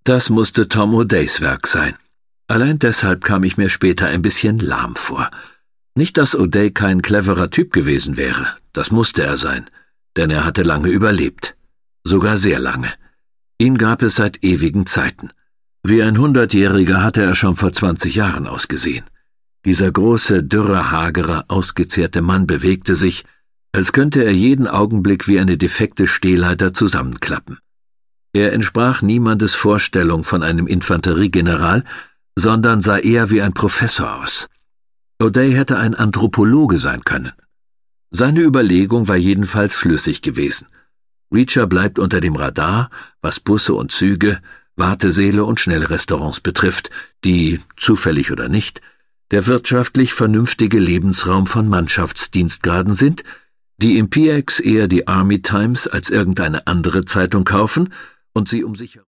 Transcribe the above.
Das musste Tom O'Days Werk sein. Allein deshalb kam ich mir später ein bisschen lahm vor. Nicht, dass O'Day kein cleverer Typ gewesen wäre, das musste er sein, denn er hatte lange überlebt. Sogar sehr lange. Ihn gab es seit ewigen Zeiten. Wie ein 100-Jähriger hatte er schon vor 20 Jahren ausgesehen. Dieser große, dürre, hagere, ausgezehrte Mann bewegte sich, als könnte er jeden Augenblick wie eine defekte Stehleiter zusammenklappen. Er entsprach niemandes Vorstellung von einem Infanteriegeneral, sondern sah eher wie ein Professor aus. O'Day hätte ein Anthropologe sein können. Seine Überlegung war jedenfalls schlüssig gewesen. Reacher bleibt unter dem Radar, was Busse und Züge, Wartesäle und Schnellrestaurants betrifft, die, zufällig oder nicht, der wirtschaftlich vernünftige Lebensraum von Mannschaftsdienstgraden sind, die im PX eher die Army Times als irgendeine andere Zeitung kaufen und sie um sich